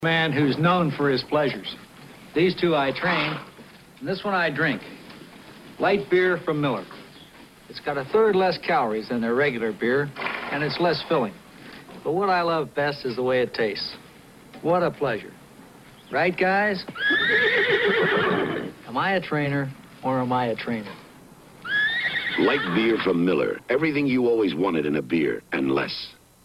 Man who's known for his pleasures. These two I train, and this one I drink. Light beer from Miller. It's got a third less calories than their regular beer, and it's less filling. But what I love best is the way it tastes. What a pleasure. Right, guys? Am I a trainer, or am I a trainer? Light beer from Miller. Everything you always wanted in a beer, and less.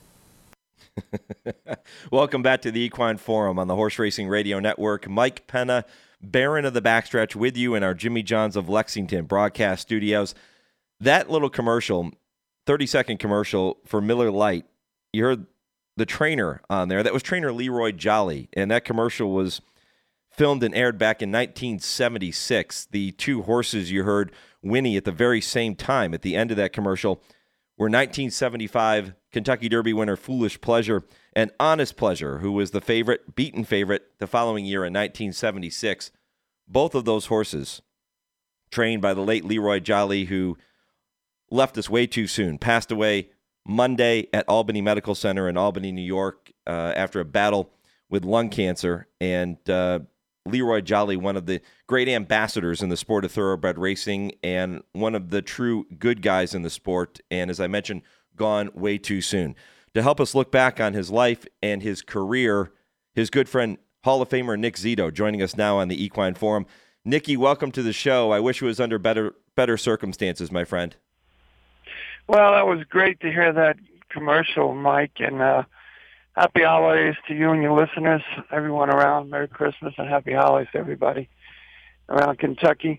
Welcome back to the Equine Forum on the Horse Racing Radio Network. Mike Penna, Baron of the Backstretch, with you in our Jimmy John's of Lexington broadcast studios. That little commercial, 30-second commercial for Miller Lite, you heard the trainer on there. That was trainer Leroy Jolly, and that commercial was filmed and aired back in 1976. The two horses you heard whinny at the very same time at the end of that commercial were 1975 Kentucky Derby winner Foolish Pleasure and Honest Pleasure, who was the beaten favorite the following year in 1976. Both of those horses trained by the late Leroy Jolly, who left us way too soon, passed away Monday at Albany Medical Center in Albany, New York, after a battle with lung cancer. And Leroy Jolly, one of the great ambassadors in the sport of thoroughbred racing and one of the true good guys in the sport, and as I mentioned, gone way too soon. To help us look back on his life and his career, his good friend, Hall of Famer Nick Zito, joining us now on the Equine Forum. Nicky, welcome to the show. I wish it was under better circumstances, my friend. Well, that was great to hear that commercial, Mike, and happy holidays to you and your listeners, everyone around. Merry Christmas and happy holidays to everybody around Kentucky.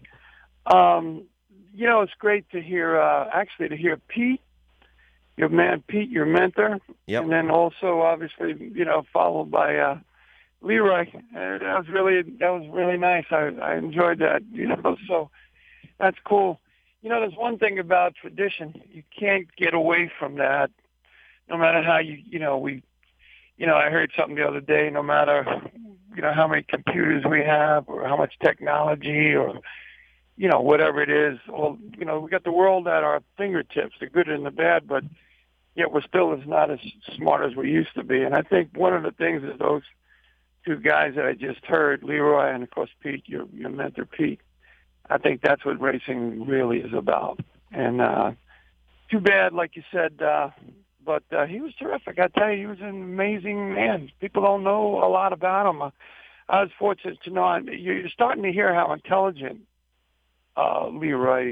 It's great to hear Pete, your man Pete, your mentor, yep. And then also obviously, followed by Leroy. That was really nice. I enjoyed that, so that's cool. There's one thing about tradition. You can't get away from that, no matter how I heard something the other day, no matter, how many computers we have or how much technology or, whatever it is. Well, we got the world at our fingertips, the good and the bad, but yet we're still not as smart as we used to be. And I think one of the things is those two guys that I just heard, Leroy and, of course, Pete, your mentor, Pete. I think that's what racing really is about. And too bad, like you said, but he was terrific. I tell you, he was an amazing man. People don't know a lot about him. I was fortunate to know. You're starting to hear how intelligent Leroy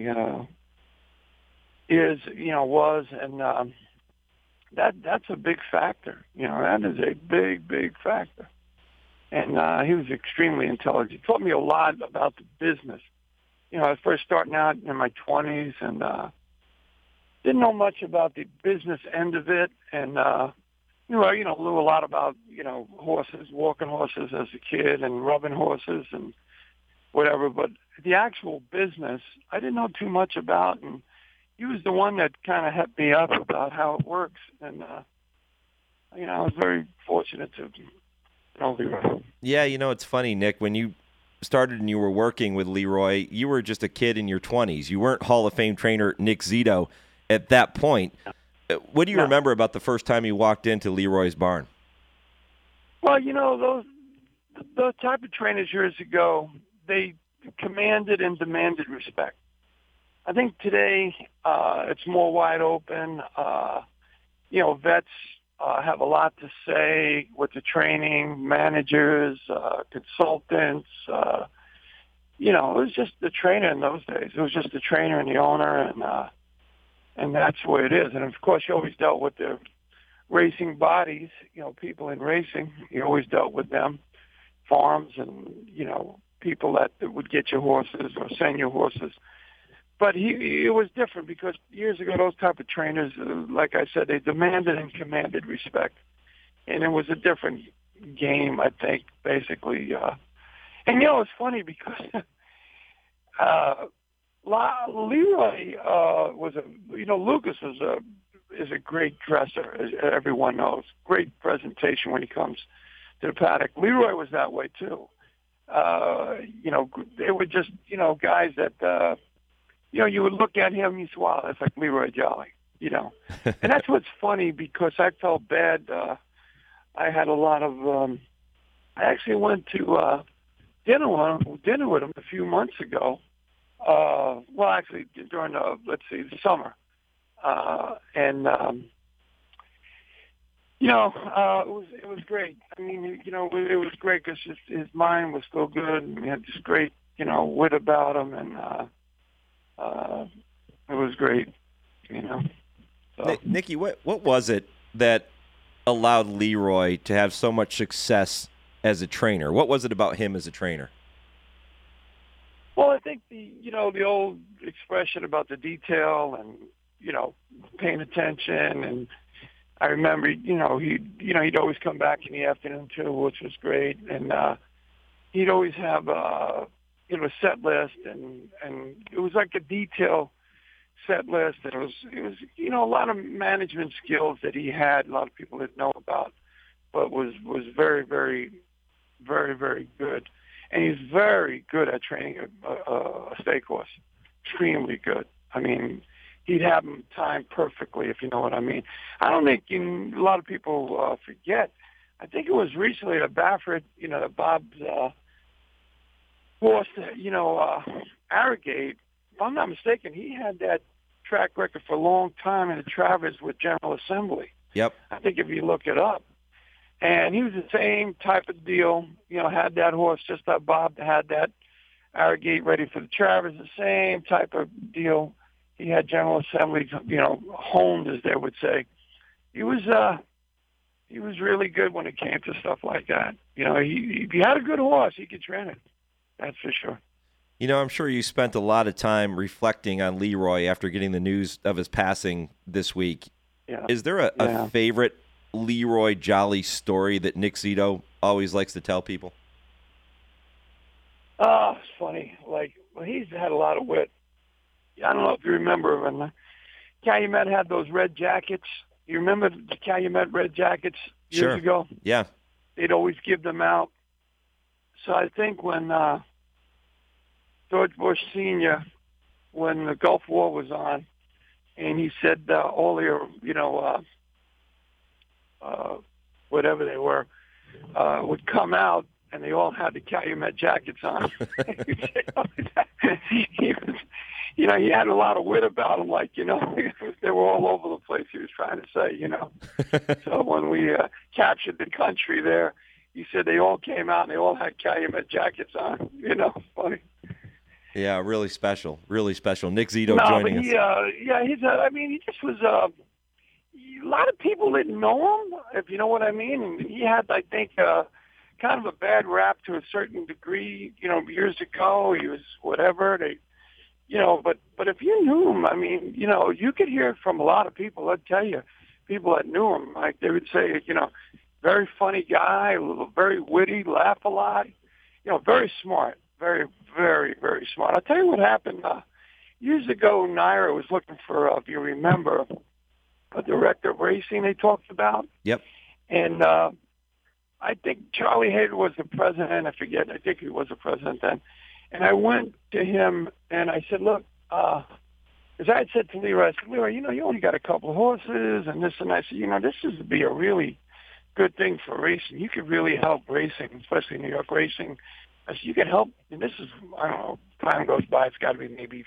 was, and that's a big factor. That is a big factor. And he was extremely intelligent. Taught me a lot about the business. I was first starting out in my 20s and didn't know much about the business end of it. And, knew a lot about, horses, walking horses as a kid and rubbing horses and whatever. But the actual business, I didn't know too much about. And he was the one that kind of hepped me up about how it works. And, I was very fortunate to know Leroy. Yeah, it's funny, Nick, when you started and you were working with Leroy, you were just a kid in your 20s. You weren't Hall of Fame trainer Nick Zito at that point. What do you remember about the first time you walked into Leroy's barn? Well, those type of trainers years ago, they commanded and demanded respect. I think today it's more wide open. Vets have a lot to say with the training, managers, consultants. It was just the trainer in those days. It was just the trainer and the owner, and that's the way it is. And, of course, you always dealt with the racing bodies, people in racing. You always dealt with them, farms and, people that would get your horses or send your horses. But it was different because years ago, those type of trainers, like I said, they demanded and commanded respect. And it was a different game, I think, basically. And, it's funny because Leroy Lucas is a great dresser, as everyone knows. Great presentation when he comes to the paddock. Leroy was that way, too. They were just, guys that... you would look at him, you say, wow, that's like Leroy Jolly, And that's what's funny because I felt bad. I had a lot of I actually went to dinner with him a few months ago. Well, actually, during the summer, and it was great. I mean, it was great because his mind was still good, and he had this great, wit about him, and it was great. So. Nicky, what was it that allowed Leroy to have so much success as a trainer? What was it about him as a trainer? Well, I think the old expression about the detail and, paying attention. And I remember, he'd always come back in the afternoon too, which was great. And, he'd always have, a set list and it was like a detail set list. And it was, a lot of management skills that he had, a lot of people didn't know about, but was very, very, very, very good. And he's very good at training a stake horse, extremely good. I mean, he'd have him timed perfectly, if you know what I mean. I don't think a lot of people forget. I think it was recently that Baffert, Bob's horse, Arrogate, if I'm not mistaken, he had that track record for a long time in the Travers with General Assembly. Yep. I think if you look it up. And he was the same type of deal, had that horse just like Bob had that Arrogate ready for the Travers, the same type of deal. He had General Assembly, honed, as they would say. He was really good when it came to stuff like that. If you had a good horse, he could train it. That's for sure. I'm sure you spent a lot of time reflecting on Leroy after getting the news of his passing this week. Yeah. Is there a favorite Leroy Jolly story that Nick Zito always likes to tell people? Oh, it's funny. He's had a lot of wit. I don't know if you remember when Calumet had those red jackets. You remember the Calumet red jackets years ago? Yeah. They'd always give them out. So I think when George Bush Sr., when the Gulf War was on, and he said all your, whatever they were, would come out, and they all had the Calumet jackets on. He had a lot of wit about them, they were all over the place, he was trying to say, So when we captured the country there, he said they all came out, and they all had Calumet jackets on, funny. Yeah, really special, really special. Nick Zito joining us. He just was... a lot of people didn't know him, if you know what I mean. And he had, I think, kind of a bad rap to a certain degree, years ago. He was whatever. But if you knew him, you could hear it from a lot of people. I'd tell you, people that knew him, like they would say, very funny guy, very witty, laugh a lot, very smart, very, very, very smart. I'll tell you what happened. Years ago, Naira was looking for, if you remember, a director of racing they talked about. Yep. And I think Charlie Hayden was the president. I forget. I think he was the president then. And I went to him and I said, look, because I had said to Leroy, you only got a couple of horses and this and that. I said, this would be a really good thing for racing. You could really help racing, especially New York racing. I said, you could help. And this is, I don't know, time goes by. It's got to be maybe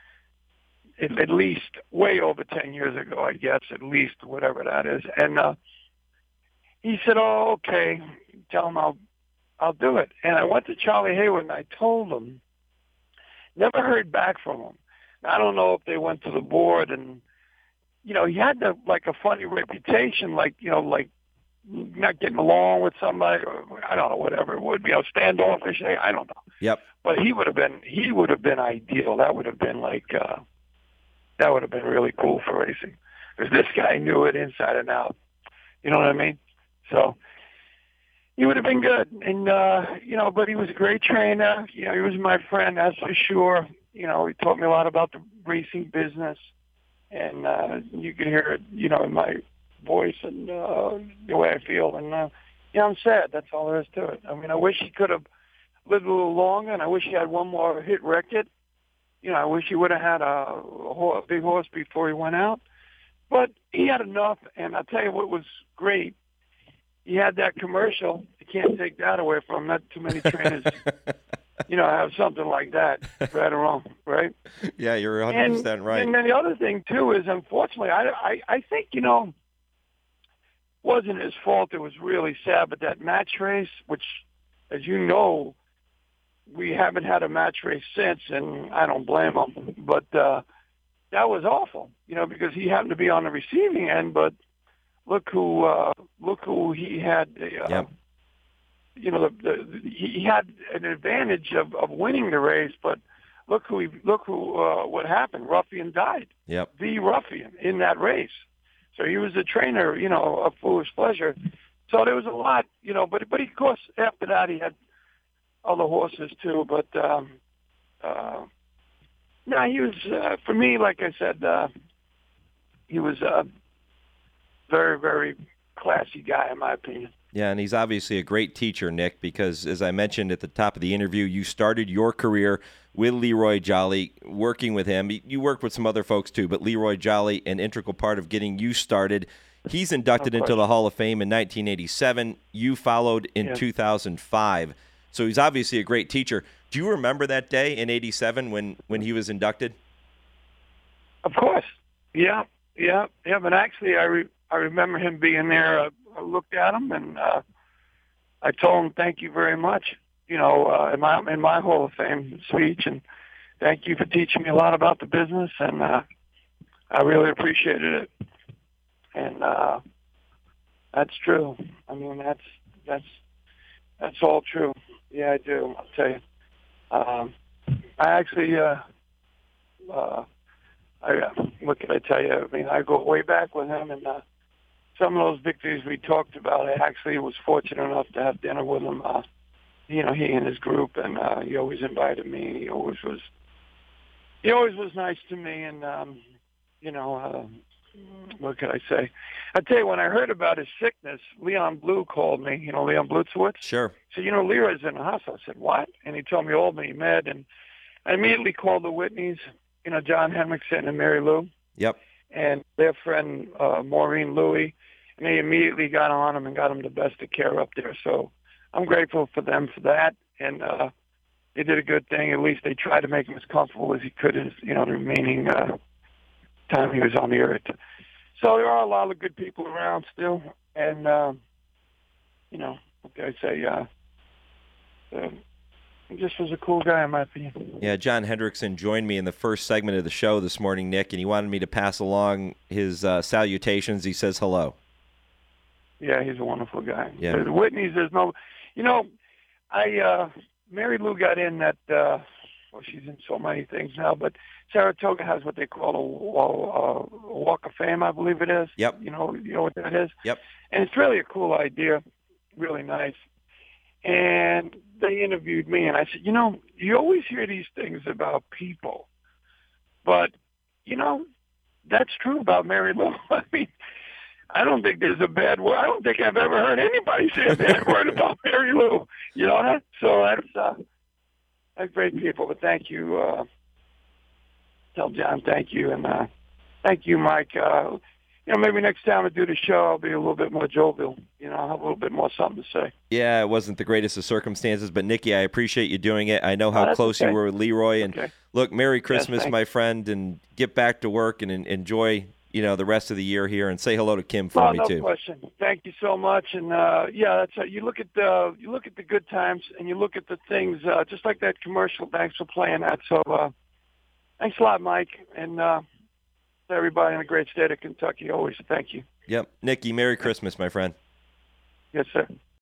at least way over 10 years ago, I guess, at least, whatever that is. And he said, oh, okay, tell him I'll do it. And I went to Charlie Hayward and I told him, never heard back from him. Now, I don't know if they went to the board and, he had a funny reputation, like not getting along with somebody, or I don't know, whatever it would be, standoffish, I don't know. Yep. But he would have been ideal. That would have been that would have been really cool for racing, because this guy knew it inside and out. You know what I mean? So he would have been good. And, but he was a great trainer. He was my friend, that's for sure. He taught me a lot about the racing business. And you can hear it, in my voice and the way I feel. And, I'm sad. That's all there is to it. I wish he could have lived a little longer, and I wish he had one more hit record. I wish he would have had a big horse before he went out. But he had enough, and I'll tell you what was great. He had that commercial, the can't take that away from him. Not too many trainers, have something like that, right or wrong, right? Yeah, you're 100% right. And then the other thing, too, is unfortunately, I think, wasn't his fault. It was really sad. But that match race, which, as you know, we haven't had a match race since, and I don't blame him. But that was awful, because he happened to be on the receiving end. But look who he had. Yep. He had an advantage of winning the race, but look who what happened. Ruffian died. Yep. The Ruffian in that race. So he was a trainer, of Foolish Pleasure. So there was a lot, but of course after that he had other horses too. But he was for me, like I said, he was a very, very classy guy in my opinion. Yeah, and he's obviously a great teacher, Nick, because as I mentioned at the top of the interview, you started your career with Leroy Jolly, working with him. You worked with some other folks too, but Leroy Jolly, an integral part of getting you started. He's inducted into the Hall of Fame in 1987. You followed in 2005. So he's obviously a great teacher. Do you remember that day in 87 when he was inducted? Of course. Yeah. But actually, I remember him being there. I looked at him and I told him thank you very much, in my Hall of Fame speech, and thank you for teaching me a lot about the business, and I really appreciated it. And that's true. I mean, that's all true. Yeah, I do. I'll tell you. I actually, what can I tell you? I mean, I go way back with him, and some of those victories we talked about, I actually was fortunate enough to have dinner with him. He and his group, and he always invited me. He always was nice to me, and what can I say? I tell you, when I heard about his sickness, Leon Blue called me. Leon Blutzowitz. Sure. So Leroy's in the hospital. I said, what? And he told me Albany med, and I immediately called the Whitneys. John Henriksen and Mary Lou. Yep. And their friend Maureen Louie, and they immediately got on him and got him the best of care up there. So I'm grateful for them for that, and they did a good thing. At least they tried to make him as comfortable as he could, the remaining time he was on the earth. So there are a lot of good people around still, and what can I say? He just was a cool guy, in my opinion. Yeah, John Hendrickson joined me in the first segment of the show this morning, Nick, and he wanted me to pass along his salutations. He says hello. Yeah, he's a wonderful guy. Yeah. The Whitneys, there's no... Mary Lou got in that... she's in so many things now, but Saratoga has what they call a Walk of Fame, I believe it is. Yep. You know what that is? Yep. And it's really a cool idea, really nice. And they interviewed me, and I said, you always hear these things about people, but, that's true about Mary Lou. I mean, I don't think there's a bad word. I don't think I've ever heard anybody say a bad word about Mary Lou. You know that? So that's great people, but thank you. Tell John thank you, and thank you, Mike. Maybe next time I do the show, I'll be a little bit more jovial. I'll have a little bit more something to say. Yeah, it wasn't the greatest of circumstances, but Nicky, I appreciate you doing it. I know how close you were with Leroy, and look, Merry Christmas, my friend, and get back to work and enjoy, the rest of the year here, and say hello to Kim for me too. No question. Thank you so much, and that's you look at the good times, and you look at the things just like that commercial. Thanks for playing that. So thanks a lot, Mike, and. Everybody in the great state of Kentucky, always thank you. Yep. Nicky, Merry Christmas, my friend. Yes, sir.